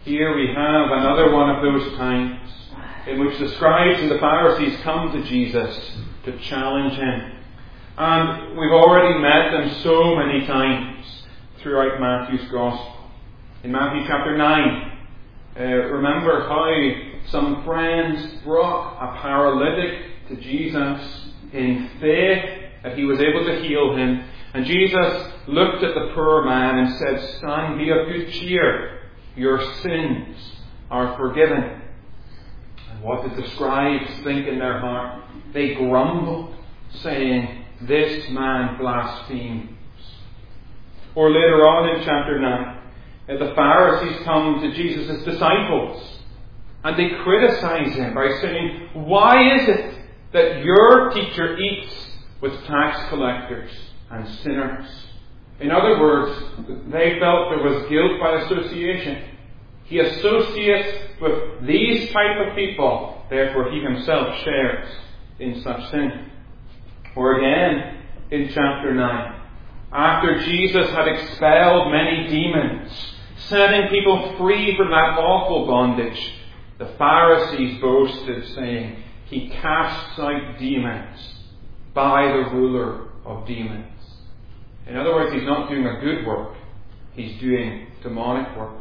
Here we have another one of those times in which the scribes and the Pharisees come to Jesus to challenge him. And we've already met them so many times throughout Matthew's Gospel. In Matthew chapter 9, remember how some friends brought a paralytic to Jesus in faith that he was able to heal him. And Jesus looked at the poor man and said, "Son, be of good cheer. Your sins are forgiven." And what did the scribes think in their heart? They grumbled, saying, "This man blasphemes." Or later on in chapter 9, the Pharisees come to Jesus' disciples and they criticize him by saying, "Why is it that your teacher eats with tax collectors and sinners?" In other words, they felt there was guilt by association. He associates with these type of people, therefore he himself shares in such sin. Or again, in chapter 9, after Jesus had expelled many demons, setting people free from that awful bondage, the Pharisees boasted, saying, "He casts out demons by the ruler of demons." In other words, he's not doing a good work, he's doing demonic work.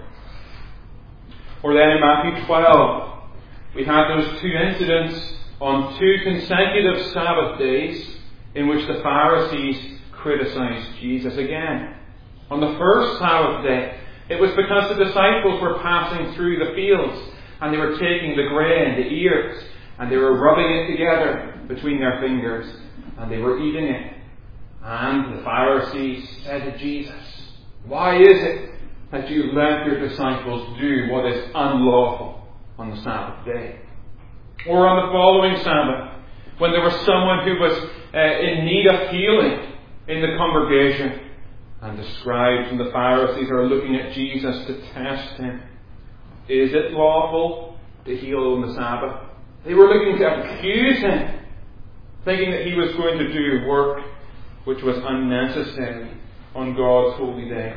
Or then in Matthew 12, we have those two incidents on two consecutive Sabbath days in which the Pharisees criticized Jesus again. On the first Sabbath day, it was because the disciples were passing through the fields and they were taking the grain, the ears, and they were rubbing it together between their fingers and they were eating it. And the Pharisees said to Jesus, "Why is it that you let your disciples do what is unlawful on the Sabbath day?" Or on the following Sabbath, when there was someone who was in need of healing in the congregation, and the scribes and the Pharisees are looking at Jesus to test him. Is it lawful to heal on the Sabbath? They were looking to accuse him, thinking that he was going to do work which was unnecessary on God's holy day.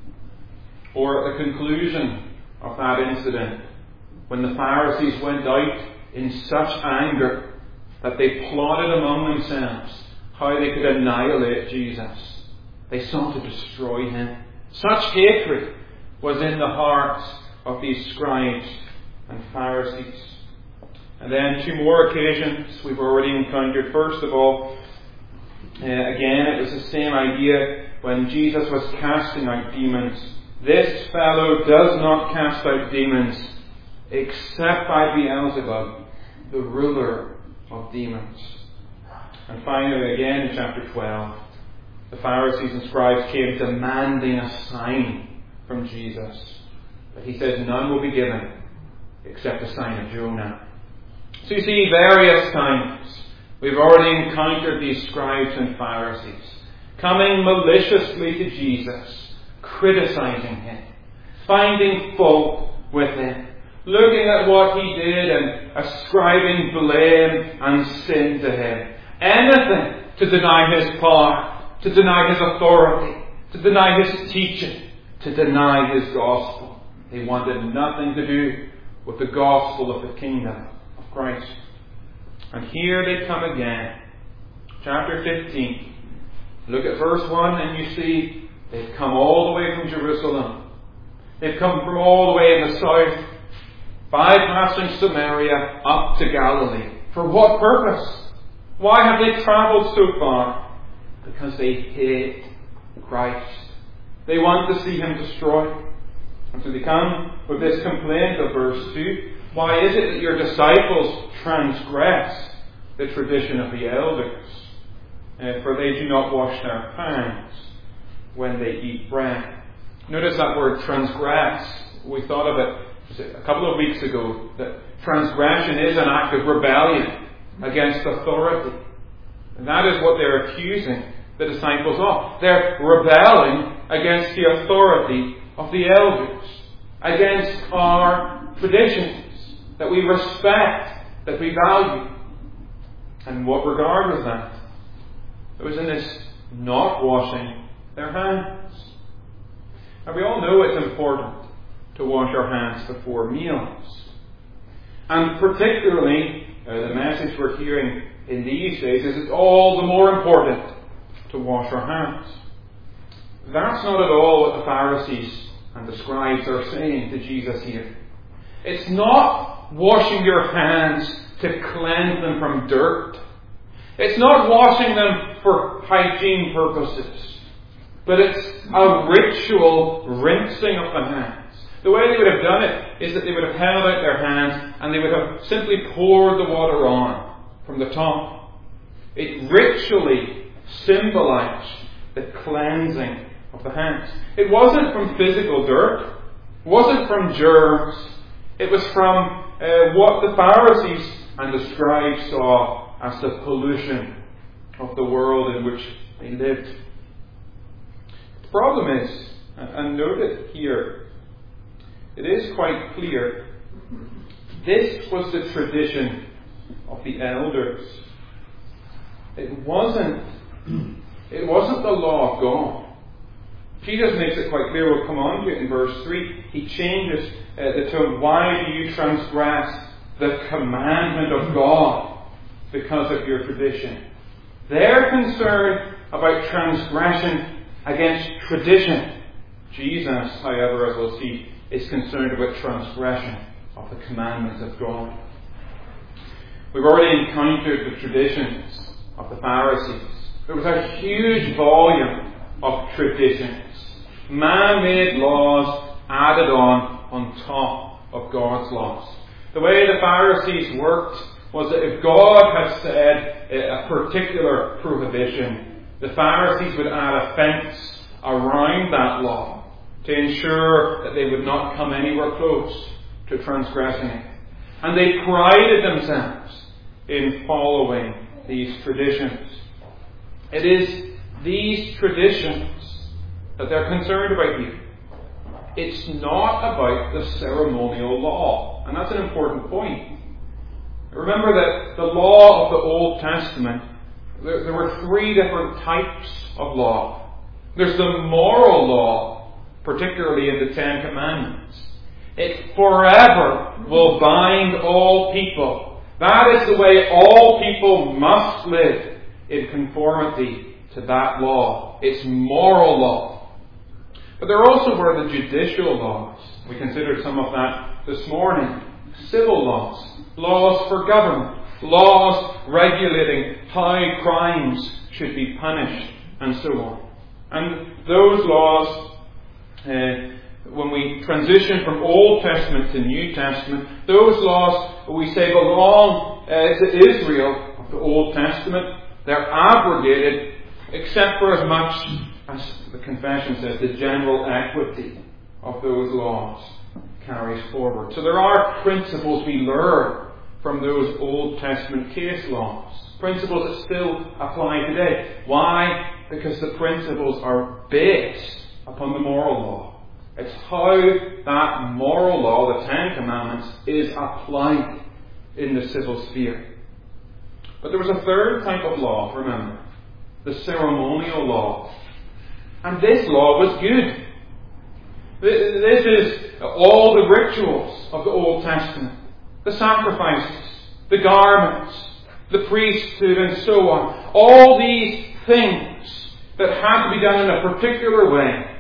Or at the conclusion of that incident, when the Pharisees went out in such anger that they plotted among themselves how they could annihilate Jesus. They sought to destroy him. Such hatred was in the hearts of these scribes and Pharisees. And then two more occasions we've already encountered. First of all, again it was the same idea when Jesus was casting out demons. "This fellow does not cast out demons except by Beelzebub, the ruler of demons." And finally, again in chapter 12, the Pharisees and scribes came demanding a sign from Jesus. But he says none will be given except the sign of Jonah. So you see, various times we've already encountered these scribes and Pharisees coming maliciously to Jesus, criticizing him, finding fault with him, looking at what he did and ascribing blame and sin to him. Anything to deny his power, to deny his authority, to deny his teaching, to deny his gospel. They wanted nothing to do with the gospel of the kingdom of Christ. And here they come again. Chapter 15. Look at verse 1 and you see they've come all the way from Jerusalem. They've come from all the way in the south, bypassing Samaria up to Galilee. For what purpose? Why have they travelled so far? Because they hate Christ. They want to see him destroyed. And so they come with this complaint of verse 2. "Why is it that your disciples transgress the tradition of the elders? For they do not wash their hands when they eat bread." Notice that word transgress. We thought of it a couple of weeks ago, that transgression is an act of rebellion against authority. And that is what they're accusing the disciples of. They're rebelling against the authority of the elders, against our traditions that we respect, that we value. And what regard was that? It was in this not washing their hands. And we all know it's important to wash our hands before meals. And particularly, the message we're hearing in these days is it's all the more important to wash our hands. That's not at all what the Pharisees and the scribes are saying to Jesus here. It's not washing your hands to cleanse them from dirt. It's not washing them for hygiene purposes. But it's a ritual rinsing of the hands. The way they would have done it is that they would have held out their hands and they would have simply poured the water on from the top. It ritually symbolized the cleansing of the hands. It wasn't from physical dirt. It wasn't from germs. It was from what the Pharisees and the scribes saw as the pollution of the world in which they lived. The problem is, and note it here, it is quite clear, this was the tradition of the elders. It wasn't the law of God. Jesus makes it quite clear. We'll come on to it in verse 3. He changes the tone. Why do you transgress the commandment of God because of your tradition? They're concerned about transgression against tradition. Jesus, however, as we'll see, is concerned about transgression of the commandments of God. We've already encountered the traditions of the Pharisees. There was a huge volume of traditions, man-made laws added on top of God's laws. The way the Pharisees worked was that if God had said a particular prohibition, the Pharisees would add a fence around that law to ensure that they would not come anywhere close to transgressing it. And they prided themselves in following these traditions. It is these traditions that they're concerned about here. It's not about the ceremonial law. And that's an important point. Remember that the law of the Old Testament, there were three different types of law. There's the moral law, particularly in the Ten Commandments. It forever will bind all people. That is the way all people must live, in conformity to that law. It's moral law. But there also were the judicial laws. We considered some of that this morning. Civil laws. Laws for government. Laws regulating how crimes should be punished, and so on. And those laws, when we transition from Old Testament to New Testament, those laws, we say, belong to Israel of the Old Testament. They're abrogated, except for as much as the confession says the general equity of those laws carries forward. So there are principles we learn from those Old Testament case laws. Principles that still apply today. Why? Because the principles are based upon the moral law. It's how that moral law, the Ten Commandments, is applied in the civil sphere. But there was a third type of law, remember. The ceremonial law. And this law was good. This is all the rituals of the Old Testament. The sacrifices, the garments, the priesthood, and so on. All these things that had to be done in a particular way.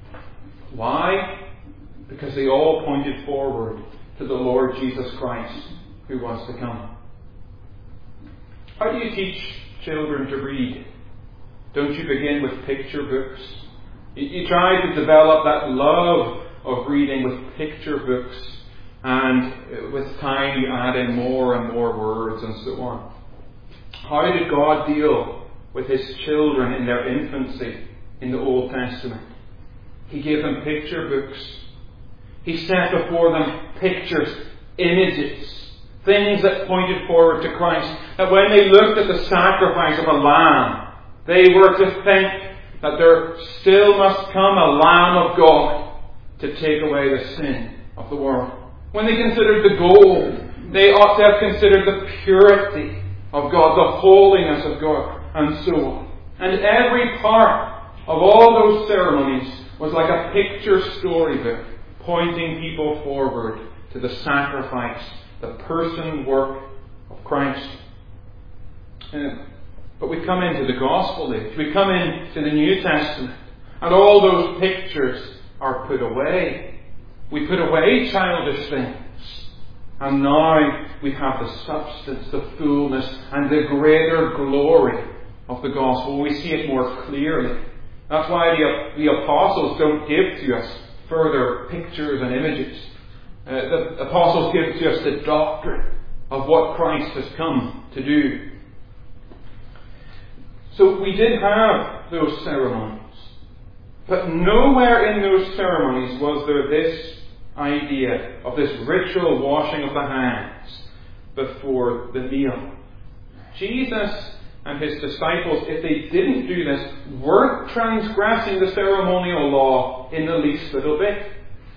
Why? Because they all pointed forward to the Lord Jesus Christ, who was to come. How do you teach children to read? Don't you begin with picture books? You try to develop that love of reading with picture books, and with time you add in more and more words and so on. How did God deal with His children in their infancy in the Old Testament? He gave them picture books. He set before them pictures, images, things that pointed forward to Christ. That when they looked at the sacrifice of a lamb, they were to think that there still must come a Lamb of God to take away the sin of the world. When they considered the gold, they ought to have considered the purity of God, the holiness of God, and so on. And every part of all those ceremonies was like a picture storybook pointing people forward to the sacrifice, the person work of Christ. But we come into the Gospel age. We come into the New Testament, and all those pictures are put away. We put away childish things. And now we have the substance, the fullness, and the greater glory of the Gospel. We see it more clearly. That's why the apostles don't give to us further pictures and images. The apostles give to us the doctrine of what Christ has come to do. So we did have those ceremonies. But nowhere in those ceremonies was there this idea of this ritual washing of the hands before the meal. Jesus and his disciples, if they didn't do this, weren't transgressing the ceremonial law in the least little bit.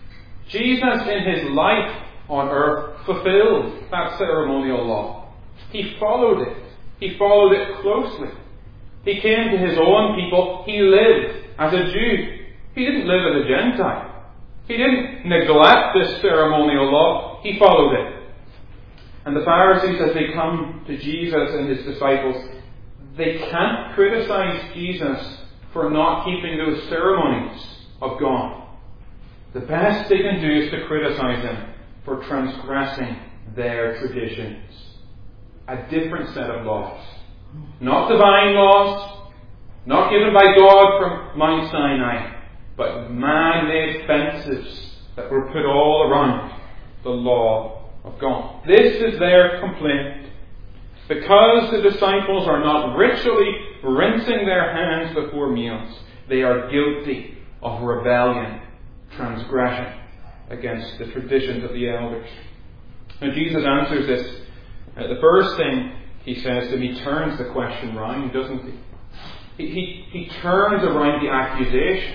Jesus in his life on earth fulfilled that ceremonial law. He followed it. He followed it closely. He came to his own people. He lived as a Jew. He didn't live as a Gentile. He didn't neglect this ceremonial law. He followed it. And the Pharisees, as they come to Jesus and his disciples, they can't criticize Jesus for not keeping those ceremonies of God. The best they can do is to criticize him for transgressing their traditions. A different set of laws. Not divine laws, not given by God from Mount Sinai, but man-made fences that were put all around the law of God. This is their complaint. Because the disciples are not ritually rinsing their hands before meals, they are guilty of rebellion, transgression against the traditions of the elders. And Jesus answers this. The first thing he says to them, he turns the question round, doesn't he? He turns around the accusation.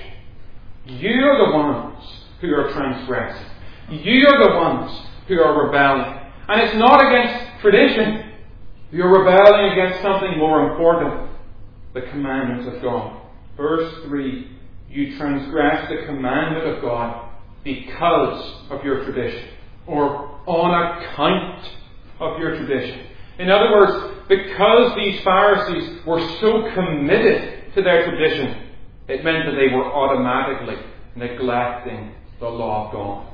You're the ones who are transgressing. You're the ones who are rebelling. And it's not against tradition. You're rebelling against something more important. The commandments of God. Verse 3. You transgress the commandment of God because of your tradition. Or on account of your tradition. In other words, because these Pharisees were so committed to their tradition, it meant that they were automatically neglecting the law of God.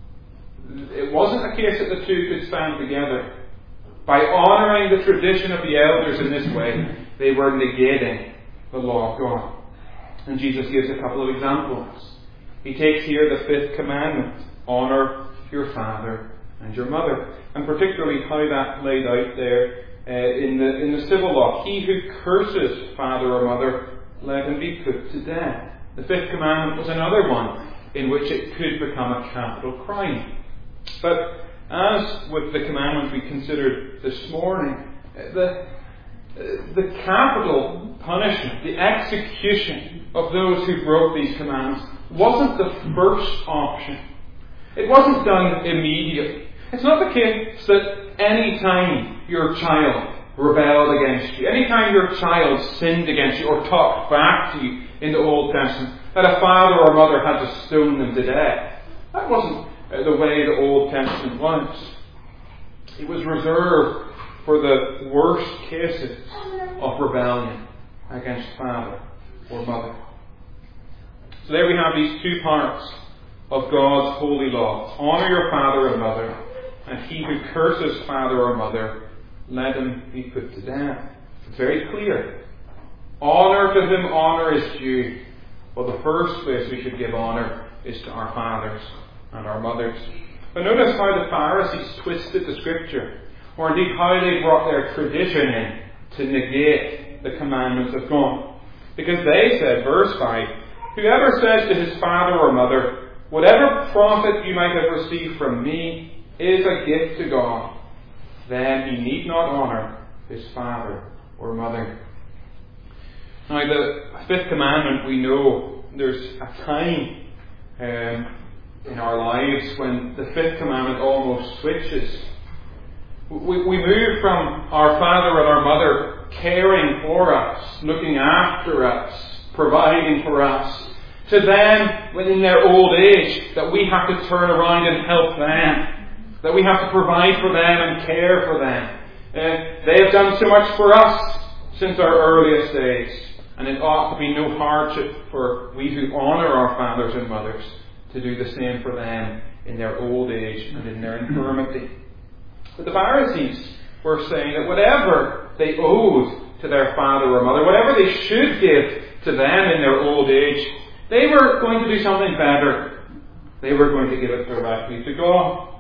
It wasn't a case that the two could stand together. By honouring the tradition of the elders in this way, they were negating the law of God. And Jesus gives a couple of examples. He takes here the fifth commandment, honour your father and your mother. And particularly how that played out there in the civil law. He who curses father or mother, let him be put to death. The fifth commandment was another one in which it could become a capital crime. But as with the commandment we considered this morning, the capital punishment, the execution of those who broke these commandments wasn't the first option. It wasn't done immediately. It's not the case that any time your child rebelled against you, any time your child sinned against you or talked back to you in the Old Testament, that a father or mother had to stone them to death. That wasn't the way the Old Testament was. It was reserved for the worst cases of rebellion against father or mother. So there we have these two parts of God's holy law. Honour your father and mother, and he who curses father or mother, let him be put to death. It's very clear. Honour to whom honour is due. Well, the first place we should give honour is to our fathers and our mothers. But notice how the Pharisees twisted the Scripture, or indeed how they brought their tradition in to negate the commandments of God. Because they said, verse 5, whoever says to his father or mother, whatever profit you might have received from me is a gift to God, then he need not honour his father or mother. Now, the fifth commandment, we know there's a time in our lives when the fifth commandment almost switches. We move from our father and our mother caring for us, looking after us, providing for us, to them within their old age, that we have to turn around and help them, that we have to provide for them and care for them. They have done so much for us since our earliest days, and it ought to be no hardship for we who honour our fathers and mothers to do the same for them in their old age and in their infirmity. But the Pharisees were saying that whatever they owed to their father or mother, whatever they should give to them in their old age, they were going to do something better. They were going to give it directly to God.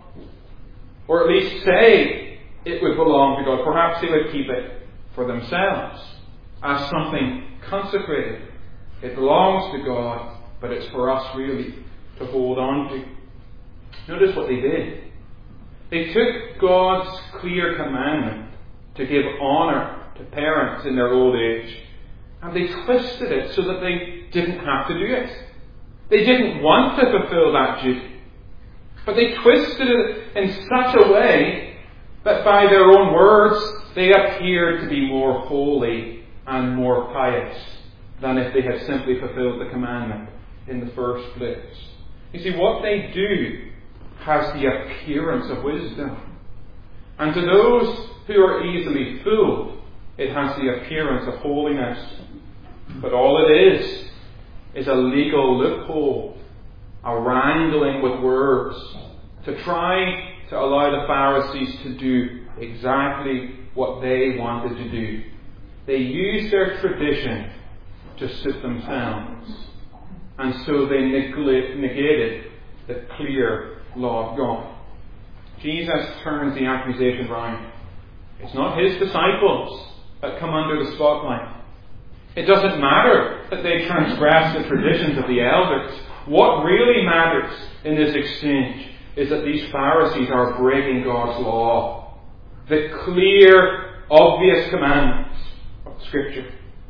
Or at least say it would belong to God. Perhaps they would keep it for themselves as something consecrated. It belongs to God, but it's for us really to hold on to. Notice what they did. They took God's clear commandment to give honour to parents in their old age, and they twisted it so that they didn't have to do it. They didn't want to fulfill that duty, but they twisted it in such a way that by their own words they appeared to be more holy and more pious than if they had simply fulfilled the commandment in the first place. You see, what they do has the appearance of wisdom. And to those who are easily fooled, it has the appearance of holiness. But all it is a legal loophole, a wrangling with words, to try to allow the Pharisees to do exactly what they wanted to do. They used their tradition to suit themselves. And so they negated the clear law of God. Jesus turns the accusation round. It's not his disciples that come under the spotlight. It doesn't matter that they transgress the traditions of the elders. What really matters in this exchange is that these Pharisees are breaking God's law. The clear, obvious commandments of Scripture.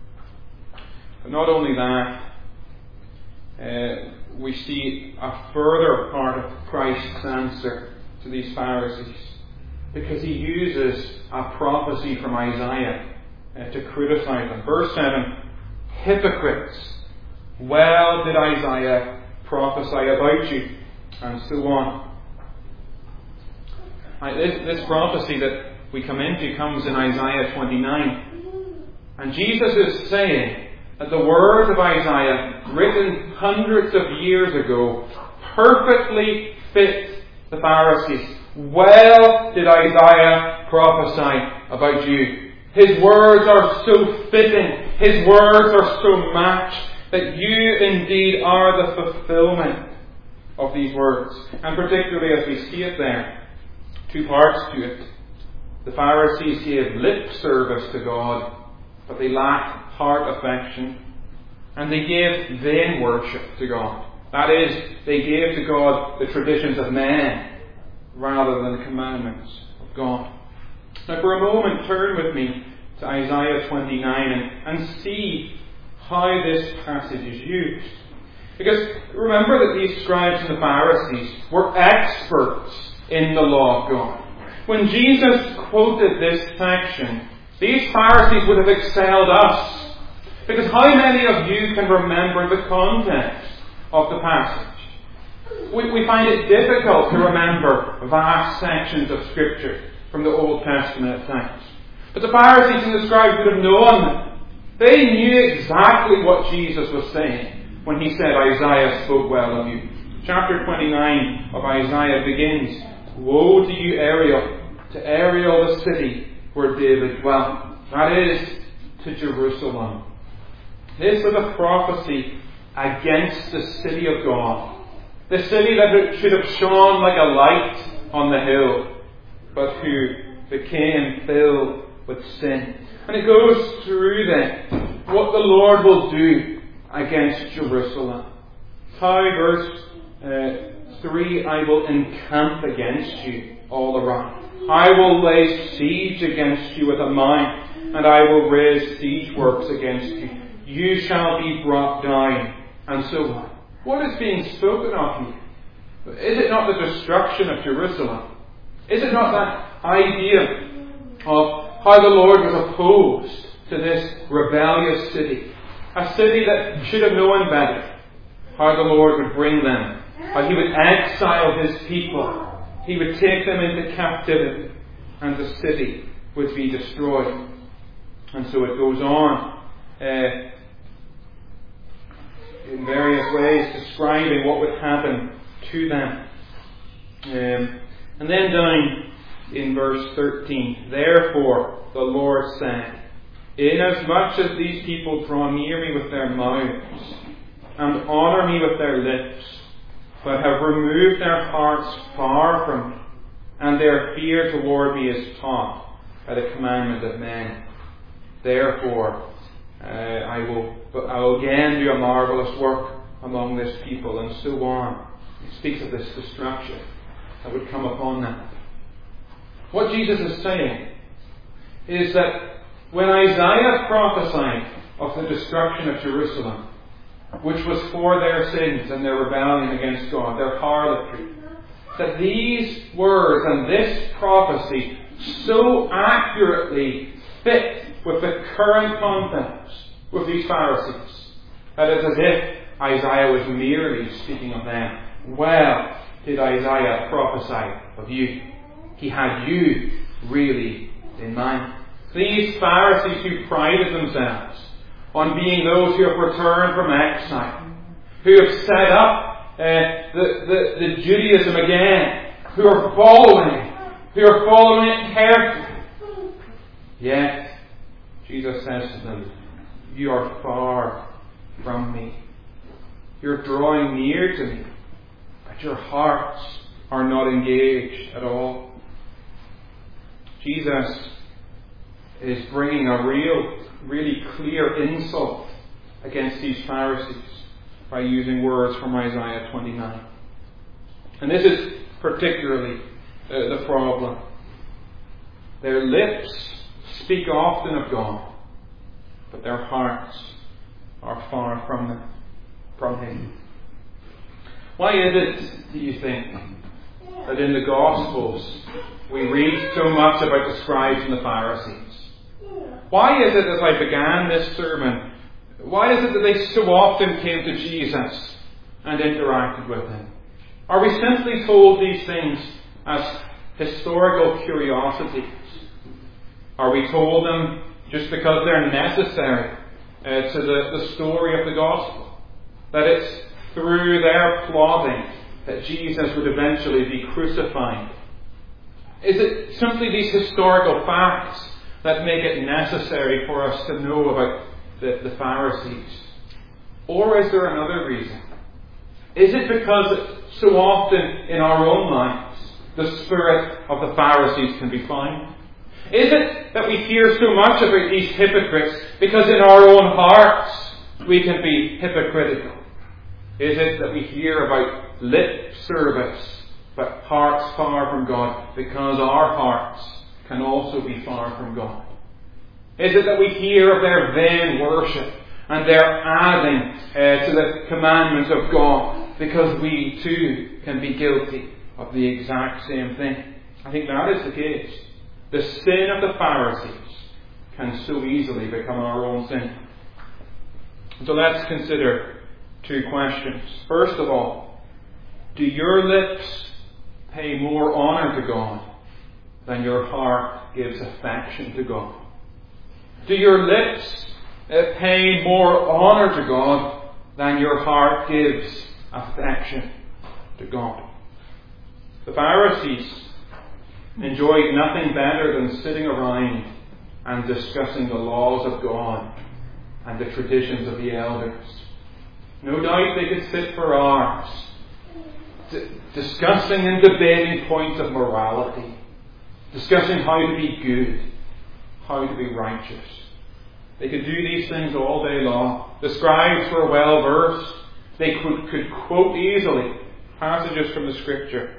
But not only that, we see a further part of Christ's answer to these Pharisees, because he uses a prophecy from Isaiah to criticize them. Verse 7, hypocrites, well did Isaiah prophesy about you, and so on. This prophecy that we come into comes in Isaiah 29. And Jesus is saying that the words of Isaiah, written hundreds of years ago, perfectly fit the Pharisees. Well did Isaiah prophesy about you. His words are so fitting, his words are so matched, that you indeed are the fulfillment of these words. And particularly as we see it there, two parts to it. The Pharisees gave lip service to God, but they lacked heart affection. And they gave vain worship to God. That is, they gave to God the traditions of men rather than the commandments of God. Now for a moment, turn with me to Isaiah 29 and see how this passage is used. Because remember that these scribes and the Pharisees were experts in the law of God. When Jesus quoted this section, these Pharisees would have excelled us. Because how many of you can remember the context of the passage? We find it difficult to remember vast sections of Scripture from the Old Testament at times. But the Pharisees and the scribes would have known them. They knew exactly what Jesus was saying when he said Isaiah spoke well of you. Chapter 29 of Isaiah begins, woe to you, Ariel, to Ariel the city where David dwelt. That is, to Jerusalem. This was a prophecy against the city of God. The city that should have shone like a light on the hill, but who became filled with sin. And it goes through then what the Lord will do against Jerusalem. How, verse 3, I will encamp against you all around. I will lay siege against you with a mount, and I will raise siege works against you. You shall be brought down, and so on. What is being spoken of here? Is it not the destruction of Jerusalem? Is it not that idea of how the Lord was opposed to this rebellious city? A city that should have known better. how the Lord would bring them, how He would exile His people. He would take them into captivity, and the city would be destroyed. And so it goes on in various ways describing what would happen to them. And then down in verse 13, "Therefore the Lord said, Inasmuch as these people draw near me with their mouths, and honour me with their lips, but have removed their hearts far from me, and their fear toward me is taught by the commandment of men, therefore I will again do a marvellous work among this people," and so on. He speaks of this destruction that would come upon them. What Jesus is saying is that when Isaiah prophesied of the destruction of Jerusalem, which was for their sins and their rebellion against God, their harlotry, that these words and this prophecy so accurately fit with the current context with these Pharisees that it's as if Isaiah was merely speaking of them. Well, did Isaiah prophesy of you? He had you really in mind. These Pharisees who prided themselves on being those who have returned from exile, who have set up the Judaism again, who are following it carefully. Yet, Jesus says to them, "You are far from me. You're drawing near to me, but your hearts are not engaged at all." Jesus is bringing a really clear insult against these Pharisees by using words from Isaiah 29. And this is particularly the problem. Their lips speak often of God, but their hearts are far from Him. Why is it, do you think, that in the Gospels we read so much about the scribes and the Pharisees? Why is it, as I began this sermon, why is it that they so often came to Jesus and interacted with Him? Are we simply told these things as historical curiosities? Are we told them just because they're necessary to the story of the Gospel? That it's through their plotting that Jesus would eventually be crucified? Is it simply these historical facts that make it necessary for us to know about the Pharisees? Or is there another reason? Is it because so often in our own minds the spirit of the Pharisees can be found? Is it that we hear so much about these hypocrites because in our own hearts we can be hypocritical? Is it that we hear about lip service but hearts far from God because our hearts can also be far from God? Is it that we hear of their vain worship and their adding to the commandments of God because we too can be guilty of the exact same thing? I think that is the case. The sin of the Pharisees can so easily become our own sin. So let's consider two questions. First of all, do your lips pay more honour to God than your heart gives affection to God? Do your lips pay more honour to God than your heart gives affection to God? The Pharisees enjoyed nothing better than sitting around and discussing the laws of God and the traditions of the elders. No doubt they could sit for hours discussing and debating points of morality, discussing how to be good, how to be righteous. They could do these things all day long. The scribes were well versed. They could quote easily passages from the Scripture.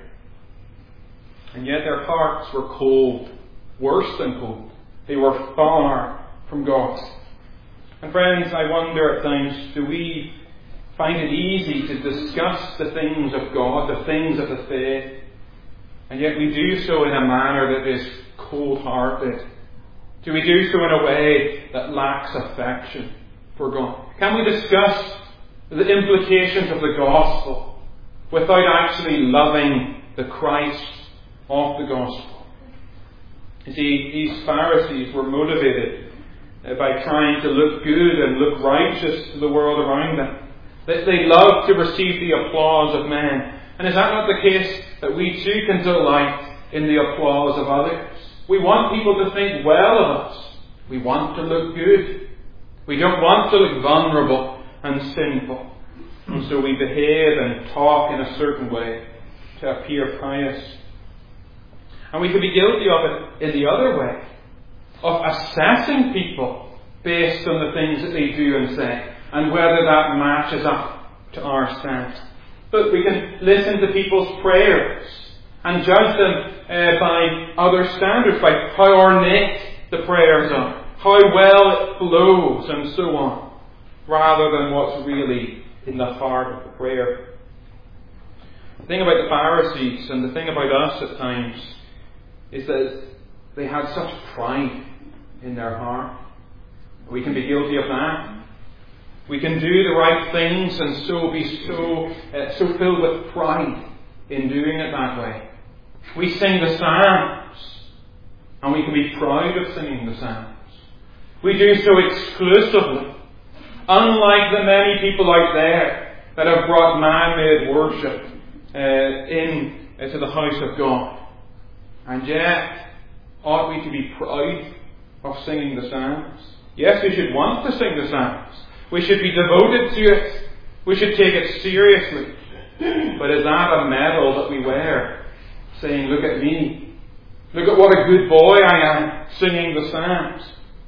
And yet their hearts were cold, worse than cold. They were far from God. And friends, I wonder at times, do we find it easy to discuss the things of God, the things of the faith, and yet we do so in a manner that is cold-hearted? Do we do so in a way that lacks affection for God? Can we discuss the implications of the gospel without actually loving the Christ of the gospel. You see, these Pharisees were motivated by trying to look good and look righteous to the world around them. They loved to receive the applause of men. And is that not the case that we too can delight in the applause of others? We want people to think well of us. We want to look good. We don't want to look vulnerable and sinful. And so we behave and talk in a certain way to appear pious. And we can be guilty of it in the other way, of assessing people based on the things that they do and say, and whether that matches up to our standard. But we can listen to people's prayers and judge them by other standards, by how ornate the prayers are, how well it flows, and so on, rather than what's really in the heart of the prayer. The thing about the Pharisees and the thing about us at times is that they had such pride in their heart. We can be guilty of that. We can do the right things and so be so filled with pride in doing it that way. We sing the Psalms, and we can be proud of singing the Psalms. We do so exclusively, unlike the many people out there that have brought man-made worship into the house of God. And yet, ought we to be proud of singing the Psalms? Yes, we should want to sing the Psalms. We should be devoted to it. We should take it seriously. But is that a medal that we wear, saying, look at me, look at what a good boy I am, singing the Psalms?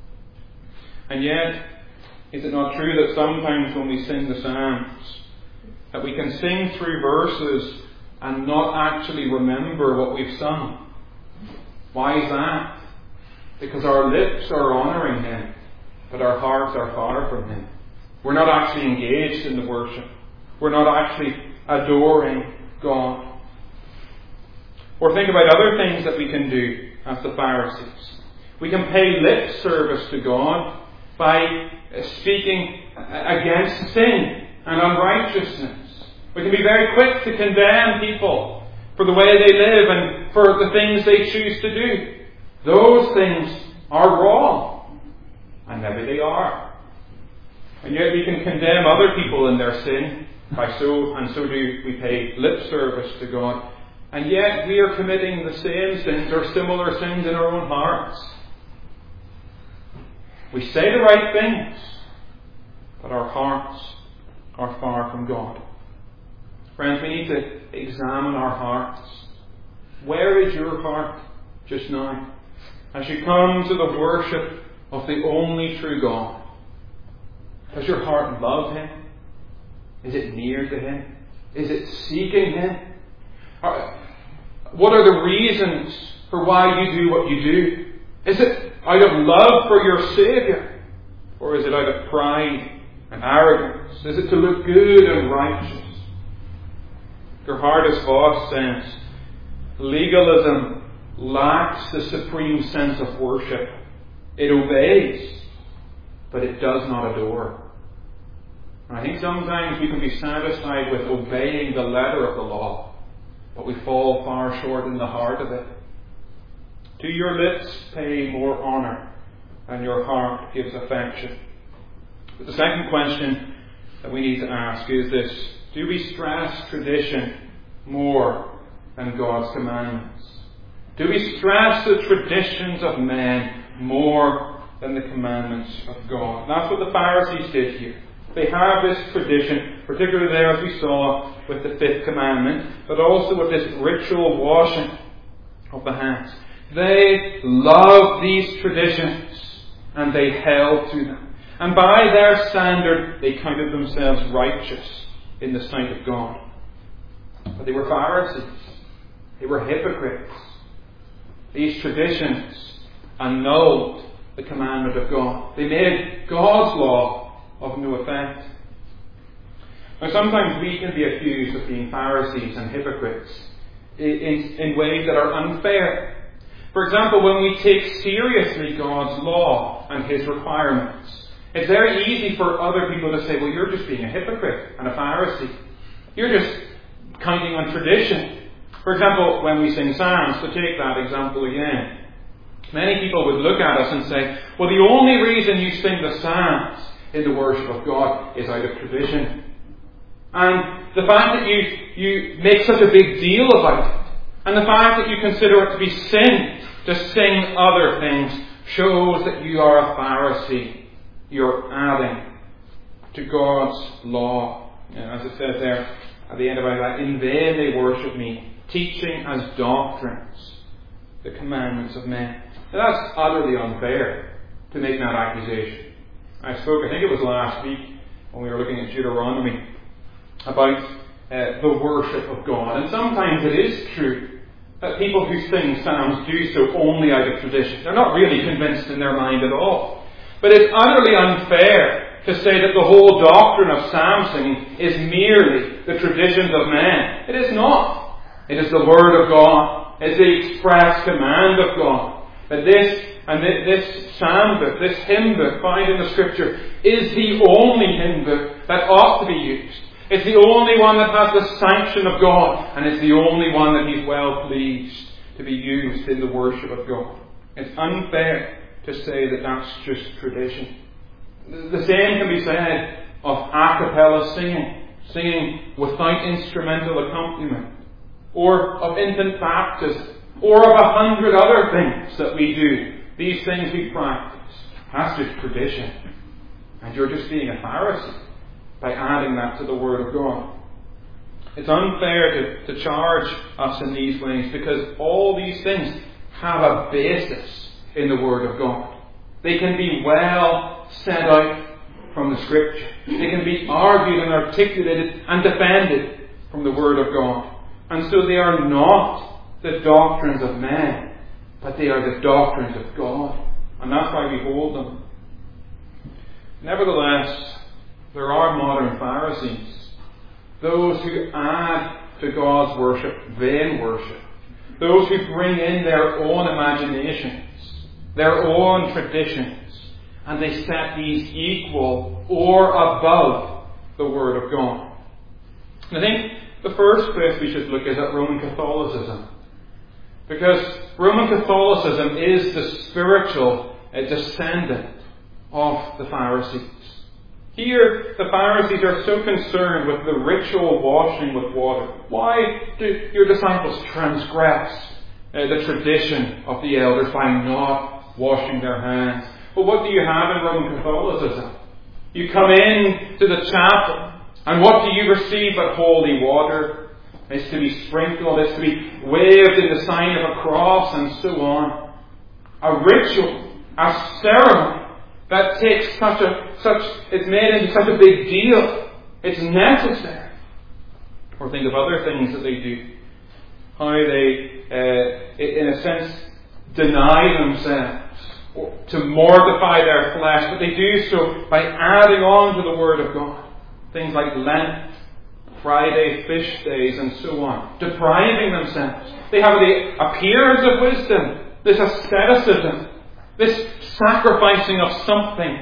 And yet, is it not true that sometimes when we sing the Psalms, that we can sing through verses and not actually remember what we've sung? Why is that? Because our lips are honouring Him, but our hearts are far from Him. We're not actually engaged in the worship. We're not actually adoring God. Or think about other things that we can do as the Pharisees. We can pay lip service to God by speaking against sin and unrighteousness. We can be very quick to condemn people for the way they live and for the things they choose to do. Those things are wrong. And maybe they are. And yet we can condemn other people in their sin, so do we pay lip service to God. And yet we are committing the same sins or similar sins in our own hearts. We say the right things, but our hearts are far from God. Friends, we need to examine our hearts. Where is your heart just now? As you come to the worship of the only true God, does your heart love Him? Is it near to Him? Is it seeking Him? What are the reasons for why you do what you do? Is it out of love for your Saviour? Or is it out of pride and arrogance? Is it to look good and righteous? Gerhardus Voss says, legalism lacks the supreme sense of worship. It obeys, but it does not adore. And I think sometimes we can be satisfied with obeying the letter of the law, but we fall far short in the heart of it. Do your lips pay more honour than your heart gives affection? But the second question that we need to ask is this: do we stress tradition more than God's commandments? Do we stress the traditions of men more than the commandments of God? And that's what the Pharisees did here. They have this tradition, particularly there as we saw with the fifth commandment, but also with this ritual washing of the hands. They loved these traditions and they held to them. And by their standard, they counted themselves righteous in the sight of God. But they were Pharisees. They were hypocrites. These traditions annulled the commandment of God. They made God's law of no effect. Now, sometimes we can be accused of being Pharisees and hypocrites in ways that are unfair. For example, when we take seriously God's law and His requirements, It's very easy for other people to say, well, you're just being a hypocrite and a Pharisee. You're just counting on tradition. For example, when we sing psalms, to take that example again, many people would look at us and say, well, the only reason you sing the psalms in the worship of God is out of tradition. And the fact that you make such a big deal about it, and the fact that you consider it to be sin to sing other things, shows that you are a Pharisee. You're adding to God's law. As it says there at the end of that, in vain they worship me, teaching as doctrines the commandments of men. Now that's utterly unfair to make that accusation. I think it was last week when we were looking at Deuteronomy about the worship of God. And sometimes it is true that people who sing psalms do so only out of tradition. They're not really convinced in their mind at all. But it's utterly unfair to say that the whole doctrine of psalm singing is merely the traditions of man. It is not. It is the Word of God. It's the express command of God. That this psalm book, this hymn book found in the Scripture, is the only hymn book that ought to be used. It's the only one that has the sanction of God, and it's the only one that He's well pleased to be used in the worship of God. It's unfair to say that that's just tradition. The same can be said of a cappella singing without instrumental accompaniment, or of infant baptism, or of 100 other things that we do. These things we practice. That's just tradition. And you're just being a Pharisee by adding that to the Word of God. It's unfair to charge us in these ways, because all these things have a basis in the Word of God. They can be well set out from the Scripture. They can be argued and articulated and defended from the Word of God. And so they are not the doctrines of men, but they are the doctrines of God. And that's why we hold them. Nevertheless, there are modern Pharisees, those who add to God's worship vain worship, those who bring in their own imaginations, their own traditions, and they set these equal or above the Word of God. And I think the first place we should look is at Roman Catholicism, because Roman Catholicism is the spiritual descendant of the Pharisees. Here, the Pharisees are so concerned with the ritual washing with water. Why do your disciples transgress the tradition of the elders by not washing their hands? Well, what do you have in Roman Catholicism? You come in to the chapel, and what do you receive but holy water? It's to be sprinkled, it's to be waved in the sign of a cross, and so on. A ritual, a ceremony that takes it's made into such a big deal. It's necessary. Or think of other things that they do. How they, in a sense, deny themselves to mortify their flesh, but they do so by adding on to the Word of God. Things like Lent, Friday, fish days, and so on. Depriving themselves. They have the appearance of wisdom, this asceticism, this sacrificing of something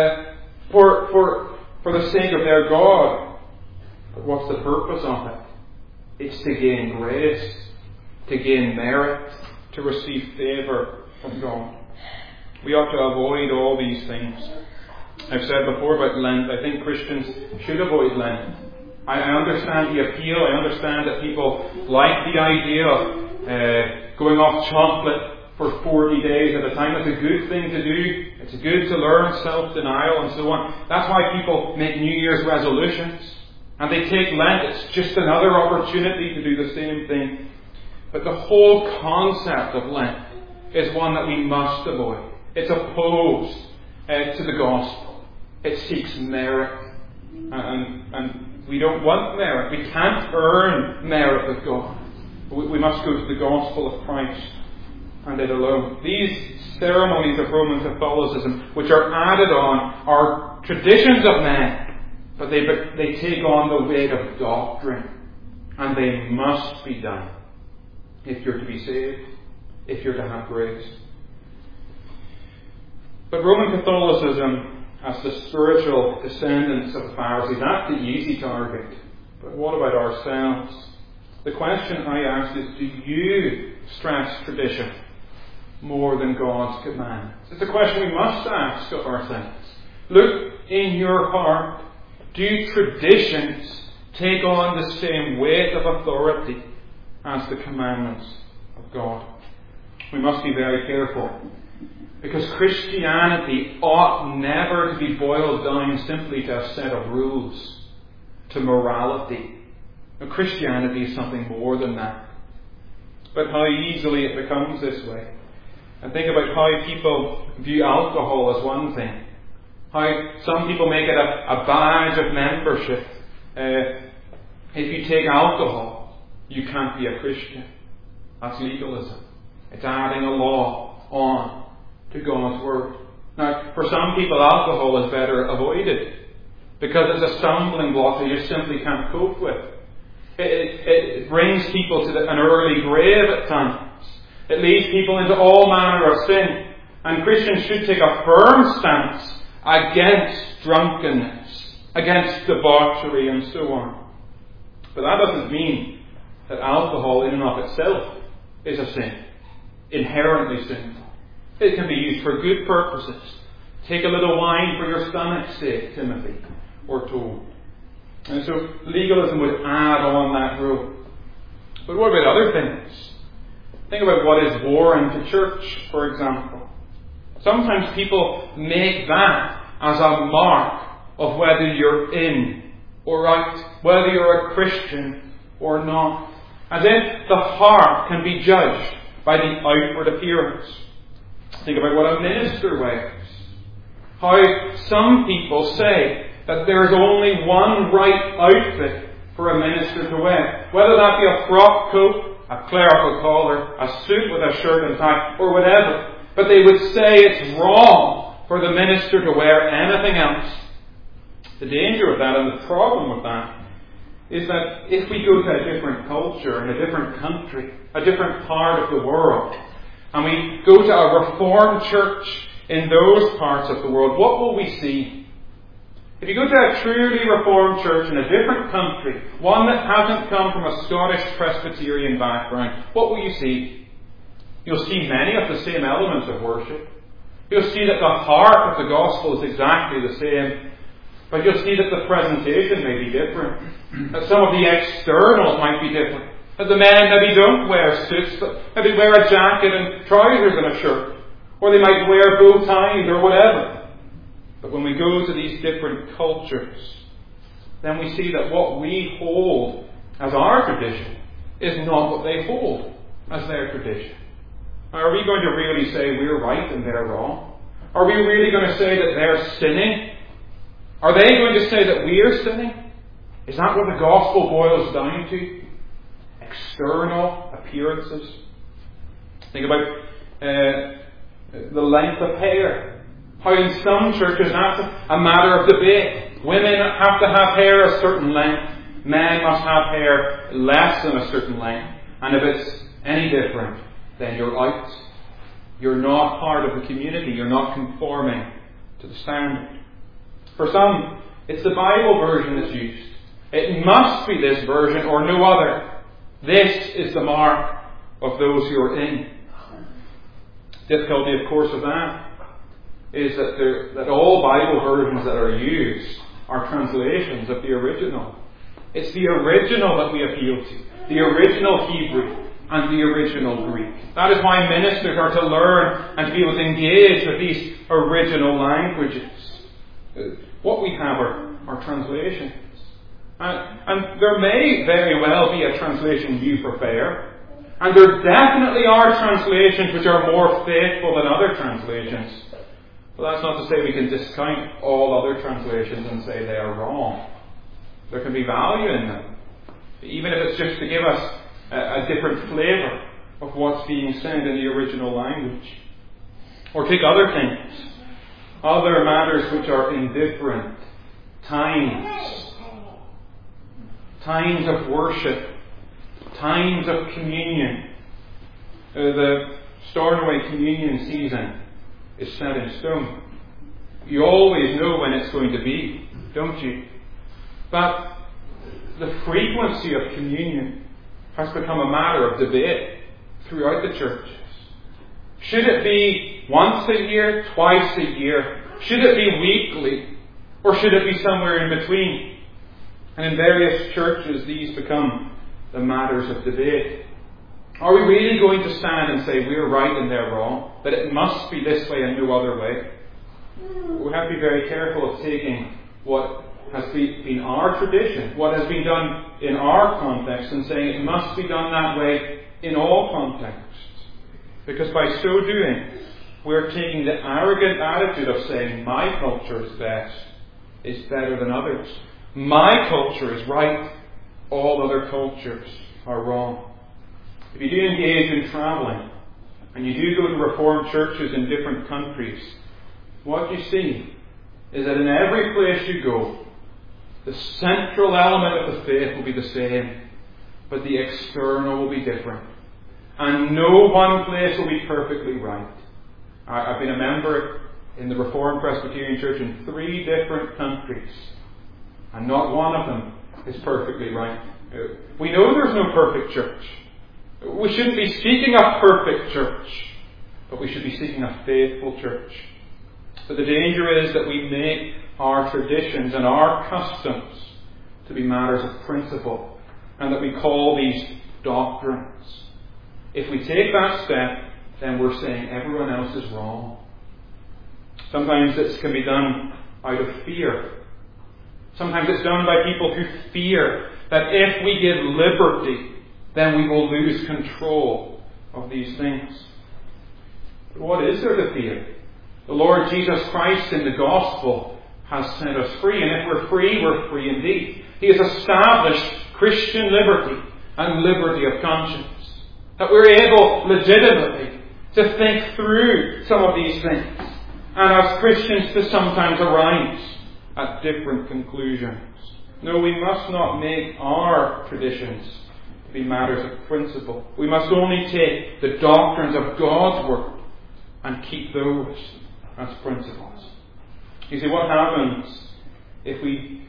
for the sake of their God. But what's the purpose of it? It's to gain grace, to gain merit, to receive favour from God. We ought to avoid all these things. I've said before about Lent, I think Christians should avoid Lent. I understand the appeal, I understand that people like the idea of going off chocolate for 40 days at a time. It's a good thing to do. It's good to learn self-denial and so on. That's why people make New Year's resolutions. And they take Lent. It's just another opportunity to do the same thing. But the whole concept of Lent is one that we must avoid. It's opposed to the gospel. It seeks merit. And we don't want merit. We can't earn merit with God. We must go to the gospel of Christ and it alone. These ceremonies of Roman Catholicism, which are added on, are traditions of men, but they take on the weight of doctrine, and they must be done if you're to be saved, if you're to have grace. But Roman Catholicism as the spiritual descendants of the Pharisees. That's the easy target. But what about ourselves? The question I ask is, do you stress tradition more than God's commands? It's a question we must ask of ourselves. Look in your heart. Do traditions take on the same weight of authority as the commandments of God? We must be very careful, because Christianity ought never to be boiled down simply to a set of rules, to morality. Now, Christianity is something more than that. But how easily it becomes this way. And think about how people view alcohol as one thing. How some people make it a badge of membership. If you take alcohol, you can't be a Christian. That's legalism. It's adding a law on to God's Word. Now, for some people, alcohol is better avoided because it's a stumbling block that you simply can't cope with. It brings people to an early grave at times. It leads people into all manner of sin. And Christians should take a firm stance against drunkenness, against debauchery, and so on. But that doesn't mean that alcohol in and of itself is a sin, inherently sinful. It can be used for good purposes. Take a little wine for your stomach's sake, Timothy, we're told. And so legalism would add on that rule. But what about other things? Think about what is foreign to church, for example. Sometimes people make that as a mark of whether you're in or out, whether you're a Christian or not. As if the heart can be judged by the outward appearance. Think about what a minister wears. How some people say that there's only one right outfit for a minister to wear. Whether that be a frock coat, a clerical collar, a suit with a shirt and tie, or whatever. But they would say it's wrong for the minister to wear anything else. The danger of that and the problem with that is that if we go to a different culture in a different country, a different part of the world, and we go to a Reformed church in those parts of the world, what will we see? If you go to a truly Reformed church in a different country, one that hasn't come from a Scottish Presbyterian background, what will you see? You'll see many of the same elements of worship. You'll see that the heart of the gospel is exactly the same. But you'll see that the presentation may be different. That some of the externals might be different. That the men maybe don't wear suits, but maybe wear a jacket and trousers and a shirt. Or they might wear bow ties or whatever. But when we go to these different cultures, then we see that what we hold as our tradition is not what they hold as their tradition. Are we going to really say we're right and they're wrong? Are we really going to say that they're sinning? Are they going to say that we're sinning? Is that what the gospel boils down to? External appearances. Think about the length of hair. How in some churches that's a matter of debate. Women have to have hair a certain length. Men must have hair less than a certain length. And if it's any different, then you're out. You're not part of the community. You're not conforming to the standard. For some, it's the Bible version that's used. It must be this version or no other. This is the mark of those who are in. Difficulty, of course, of that is that all Bible versions that are used are translations of the original. It's the original that we appeal to. The original Hebrew and the original Greek. That is why ministers are to learn and to be able to engage with these original languages. What we have are translations. And there may very well be a translation view for fair. And there definitely are translations which are more faithful than other translations. But that's not to say we can discount all other translations and say they are wrong. There can be value in them. Even if it's just to give us a different flavour of what's being said in the original language. Or take other things. Other matters which are indifferent. Times. Times of worship. Times of communion. The Stornoway communion season is set in stone. You always know when it's going to be, don't you? But the frequency of communion has become a matter of debate throughout the churches. Should it be once a year, twice a year? Should it be weekly? Or should it be somewhere in between? And in various churches, these become the matters of debate. Are we really going to stand and say we're right and they're wrong? That it must be this way and no other way? We have to be very careful of taking what has been our tradition, what has been done in our context, and saying it must be done that way in all contexts. Because by so doing, we're taking the arrogant attitude of saying my culture is best, is better than others. My culture is right, all other cultures are wrong. If you do engage in travelling, and you do go to Reformed churches in different countries, what you see is that in every place you go, the central element of the faith will be the same, but the external will be different. And no one place will be perfectly right. I've been a member in the Reformed Presbyterian Church in 3 different countries, and not one of them is perfectly right. We know there's no perfect church. We shouldn't be seeking a perfect church, but we should be seeking a faithful church. But the danger is that we make our traditions and our customs to be matters of principle, and that we call these doctrines. If we take that step, then we're saying everyone else is wrong. Sometimes this can be done out of fear. Sometimes it's done by people who fear that if we give liberty, then we will lose control of these things. But what is there to fear? The Lord Jesus Christ in the Gospel has set us free, and if we're free indeed. He has established Christian liberty and liberty of conscience. That we're able legitimately to think through some of these things, and as Christians to sometimes arrive at different conclusions. No, we must not make our traditions to be matters of principle. We must only take the doctrines of God's Word and keep those as principles. You see, what happens if we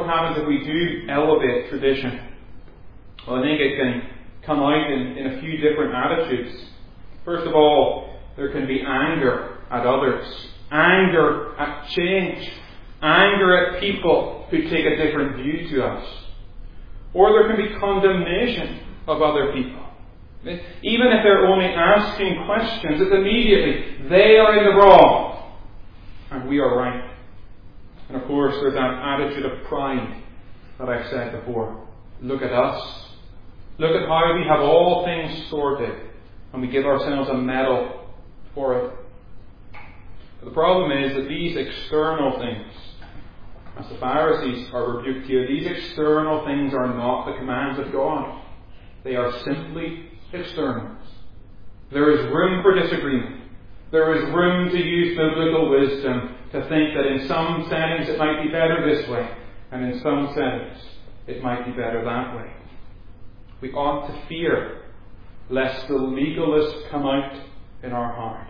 do elevate tradition? Well, I think it can come out in a few different attitudes. First of all, there can be anger at others, anger at change, anger at people who take a different view to us. Or there can be condemnation of other people. Even if they're only asking questions, it's immediately they are in the wrong and we are right. And of course, there's that attitude of pride that I've said before. Look at us. Look at how we have all things sorted, and we give ourselves a medal for it. But the problem is that these external things, as the Pharisees are rebuked here, these external things are not the commands of God. They are simply externals. There is room for disagreement. There is room to use biblical wisdom to think that in some settings it might be better this way, and in some settings it might be better that way. We ought to fear lest the legalist come out in our heart.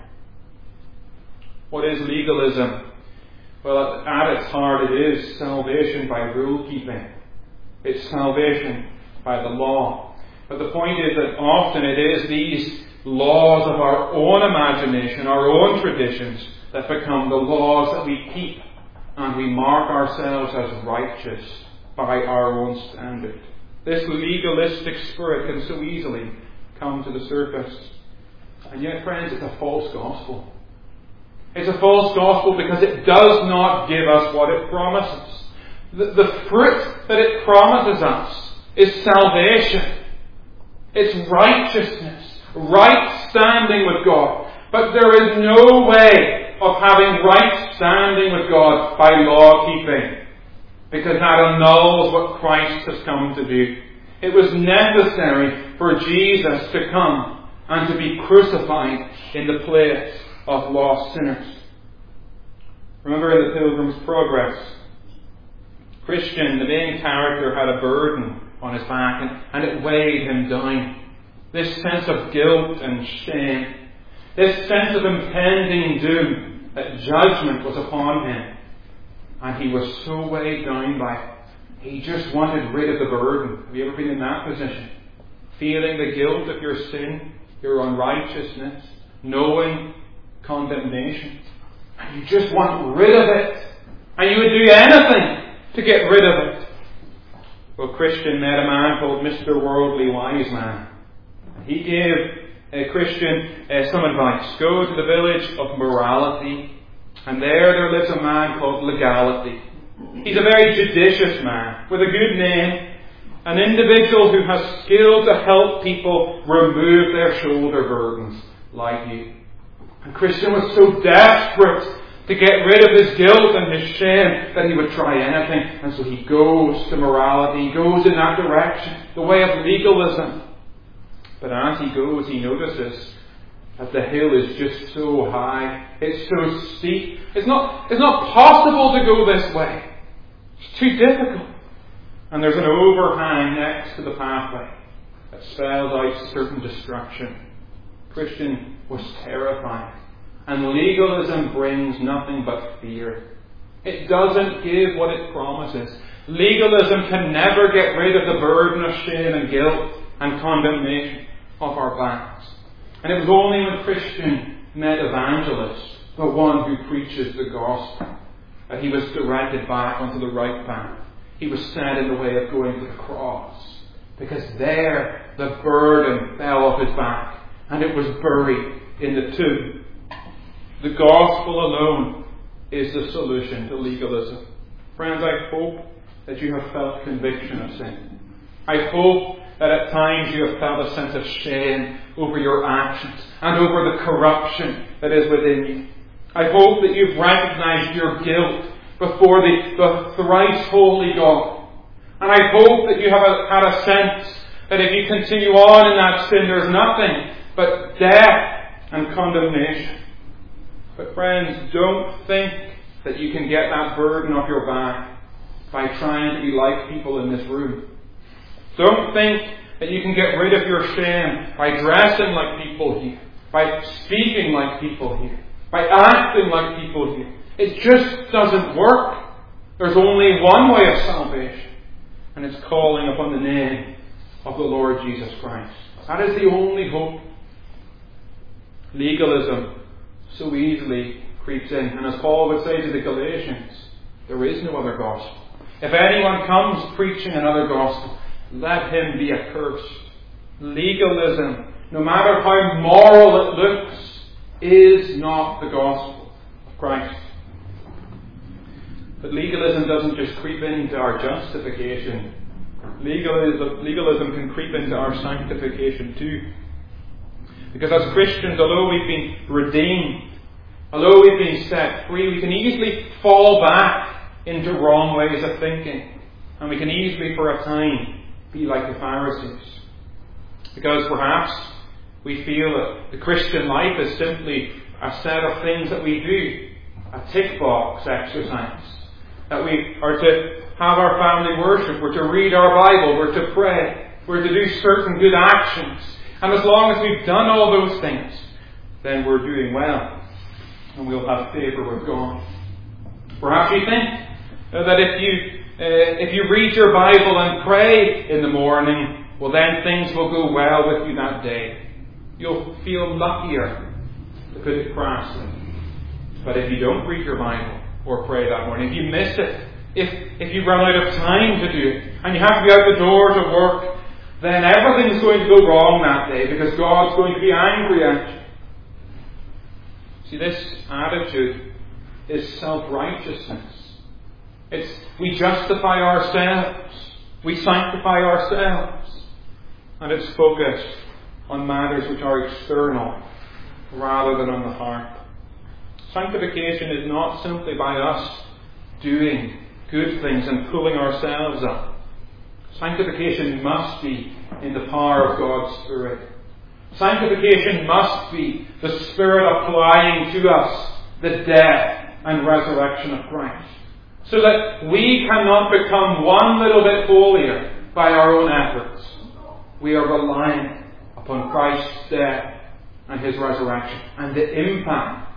What is legalism? Well, at its heart it is salvation by rule keeping. It's salvation by the law. But the point is that often it is these laws of our own imagination, our own traditions, that become the laws that we keep, and we mark ourselves as righteous by our own standard. This legalistic spirit can so easily come to the surface. And yet, friends, it's a false gospel. It's a false gospel because it does not give us what it promises. The fruit that it promises us is salvation. It's righteousness, right standing with God. But there is no way of having right standing with God by law keeping, because that annuls what Christ has come to do. It was necessary for Jesus to come and to be crucified in the place of lost sinners. Remember in the Pilgrim's Progress, Christian, the main character, had a burden on his back, and it weighed him down. This sense of guilt and shame, this sense of impending doom, that judgment was upon him. And he was so weighed down by it. He just wanted rid of the burden. Have you ever been in that position? Feeling the guilt of your sin, your unrighteousness, knowing condemnation. And you just want rid of it. And you would do anything to get rid of it. Well, Christian met a man called Mr. Worldly Wise Man. He gave Christian some advice. Go to the village of morality, and there lives a man called legality. He's a very judicious man with a good name, an individual who has skill to help people remove their shoulder burdens like you. And Christian was so desperate to get rid of his guilt and his shame that he would try anything. And so he goes to morality, he goes in that direction, the way of legalism. But as he goes, he notices that the hill is just so high, it's so steep. It's not possible to go this way. It's too difficult. And there's an overhang next to the pathway that spells out certain destruction. Christian was terrified. And legalism brings nothing but fear. It doesn't give what it promises. Legalism can never get rid of the burden of shame and guilt and condemnation off our backs. And it was only when Christian met Evangelist, the one who preaches the gospel, that he was directed back onto the right path. He was set in the way of going to the cross. Because there the burden fell off his back and it was buried in the tomb. The gospel alone is the solution to legalism. Friends, I hope that you have felt conviction of sin. I hope that at times you have felt a sense of shame over your actions and over the corruption that is within you. I hope that you've recognized your guilt before the thrice holy God. And I hope that you have had a sense that if you continue on in that sin, there's nothing but death and condemnation. But friends, don't think that you can get that burden off your back by trying to be like people in this room. Don't think that you can get rid of your shame by dressing like people here, by speaking like people here, by acting like people here. It just doesn't work. There's only one way of salvation, and it's calling upon the name of the Lord Jesus Christ. That is the only hope. Legalism so easily creeps in, and as Paul would say to the Galatians, there is no other gospel. If anyone comes preaching another gospel, let him be accursed. Legalism, no matter how moral it looks, is not the gospel of Christ. But legalism doesn't just creep into our justification. Legalism can creep into our sanctification too. Because as Christians, although we've been redeemed, although we've been set free, we can easily fall back into wrong ways of thinking. And we can easily, for a time, be like the Pharisees. Because perhaps we feel that the Christian life is simply a set of things that we do, a tick box exercise. That we are to have our family worship, we're to read our Bible, we're to pray, we're to do certain good actions. And as long as we've done all those things, then we're doing well. And we'll have favour with God. Perhaps you think that if you read your Bible and pray in the morning, well then things will go well with you that day. You'll feel luckier, to put it crassly. But if you don't read your Bible or pray that morning, if you miss it, if you run out of time to do it, and you have to be out the door to work, then everything's going to go wrong that day because God's going to be angry at you. See, this attitude is self-righteousness. We justify ourselves. We sanctify ourselves. And it's focused on matters which are external rather than on the heart. Sanctification is not simply by us doing good things and pulling ourselves up. Sanctification must be in the power of God's Spirit. Sanctification must be the Spirit applying to us the death and resurrection of Christ. So that we cannot become one little bit holier by our own efforts. We are reliant upon Christ's death and His resurrection and the impact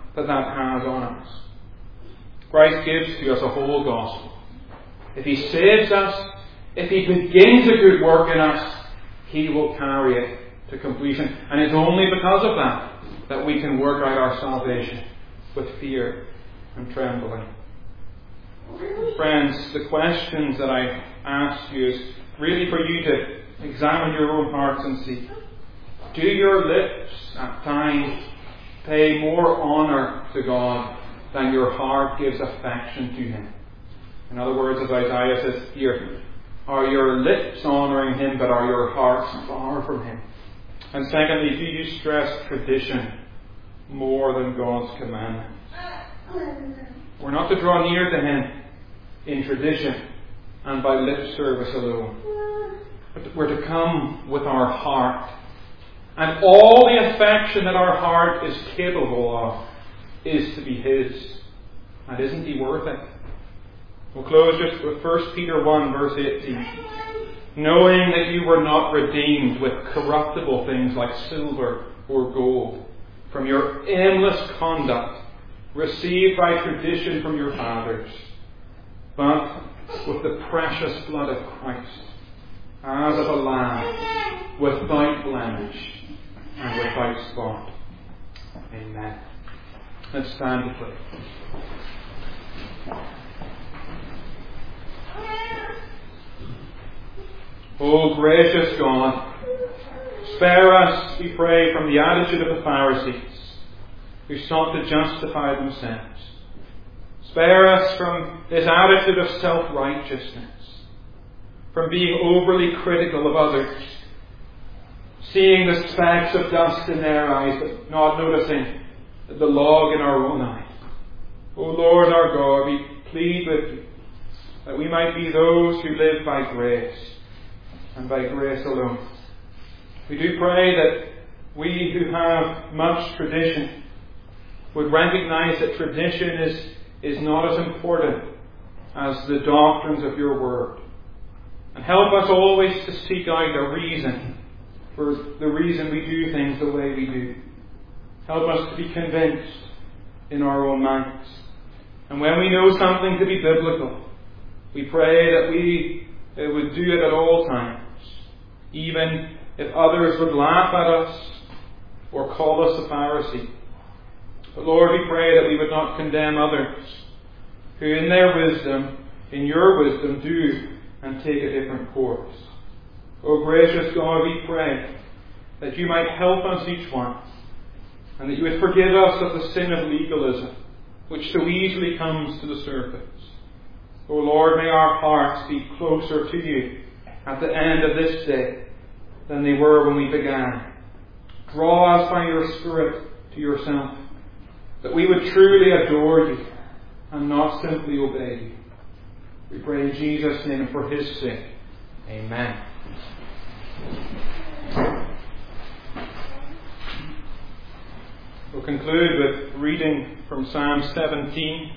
that has on us. Christ gives to us a whole gospel. If He saves us, if He begins a good work in us, He will carry it to completion. And it's only because of that we can work out our salvation with fear and trembling. Friends, the questions that I ask you is really for you to examine your own hearts and see. Do your lips at times pay more honour to God than your heart gives affection to Him? In other words, as Isaiah says here, are your lips honouring Him, but are your hearts far from Him? And secondly, do you stress tradition more than God's commandments? We're not to draw near to Him in tradition and by lip service alone, but we're to come with our heart. And all the affection that our heart is capable of is to be His. And isn't He worth it? We'll close just with 1 Peter 1 verse 18. Knowing that you were not redeemed with corruptible things like silver or gold from your aimless conduct received by tradition from your fathers, but with the precious blood of Christ, as of a lamb, without blemish and without spot. Amen. Let's stand to pray. O gracious God, spare us, we pray, from the attitude of the Pharisees who sought to justify themselves. Spare us from this attitude of self-righteousness, from being overly critical of others, seeing the specks of dust in their eyes but not noticing the log in our own eye. O Lord our God, we plead with you that we might be those who live by grace and by grace alone. We do pray that we who have much tradition would recognize that tradition is not as important as the doctrines of your word. And help us always to seek out a reason for the reason we do things the way we do. Help us to be convinced in our own minds. And when we know something to be biblical, we pray that we would do it at all times, even if others would laugh at us or call us a Pharisee. But Lord, we pray that we would not condemn others who in their wisdom, in your wisdom, do and take a different course. O gracious God, we pray that you might help us each one, and that you would forgive us of the sin of legalism, which so easily comes to the surface. O Lord, may our hearts be closer to you at the end of this day than they were when we began. Draw us by your Spirit to yourself, that we would truly adore you and not simply obey you. We pray in Jesus' name and for his sake. Amen. We'll conclude with reading from Psalm 17.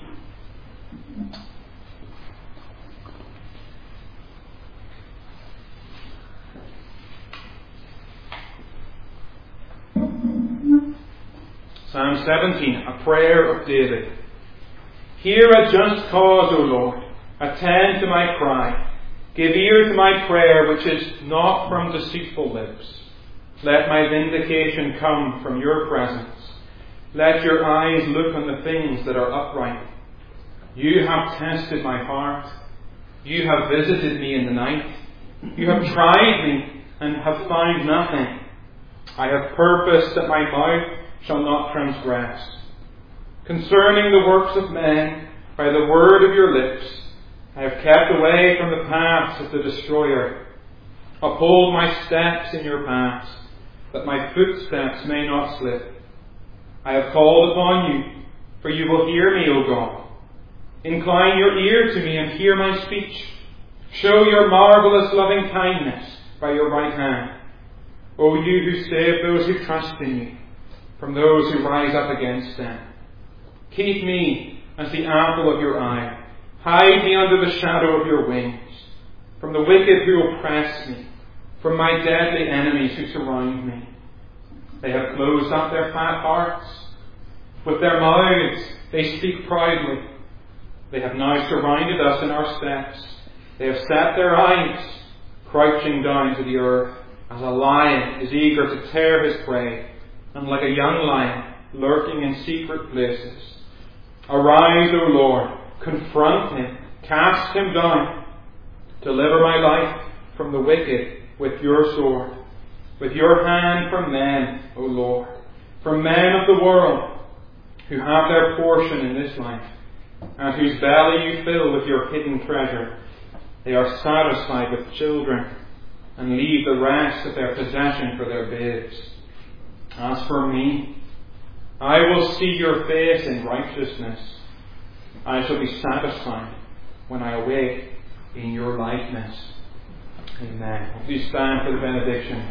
Psalm 17, a prayer of David. Hear a just cause, O Lord. Attend to my cry. Give ear to my prayer, which is not from deceitful lips. Let my vindication come from your presence. Let your eyes look on the things that are upright. You have tested my heart. You have visited me in the night. You have tried me and have found nothing. I have purposed that my mouth shall not transgress. Concerning the works of men, by the word of your lips, I have kept away from the paths of the destroyer. Uphold my steps in your paths, that my footsteps may not slip. I have called upon you, for you will hear me, O God. Incline your ear to me and hear my speech. Show your marvelous loving kindness by your right hand. O you who save those who trust in you from those who rise up against them. Keep me as the apple of your eye. Hide me under the shadow of your wings, from the wicked who oppress me, from my deadly enemies who surround me. They have closed up their fat hearts. With their mouths they speak proudly. They have now surrounded us in our steps. They have set their eyes crouching down to the earth, as a lion is eager to tear his prey, and like a young lion lurking in secret places. Arise, O Lord, confront him, cast him down. Deliver my life from the wicked with your sword, with your hand from men, O Lord, from men of the world, who have their portion in this life, and whose belly you fill with your hidden treasure. They are satisfied with children, and leave the rest of their possession for their babes. As for me, I will see your face in righteousness. I shall be satisfied when I awake in your likeness. Amen. Please stand for the benediction.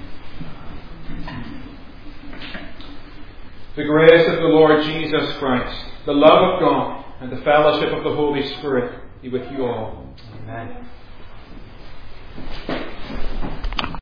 The grace of the Lord Jesus Christ, the love of God, and the fellowship of the Holy Spirit be with you all. Amen.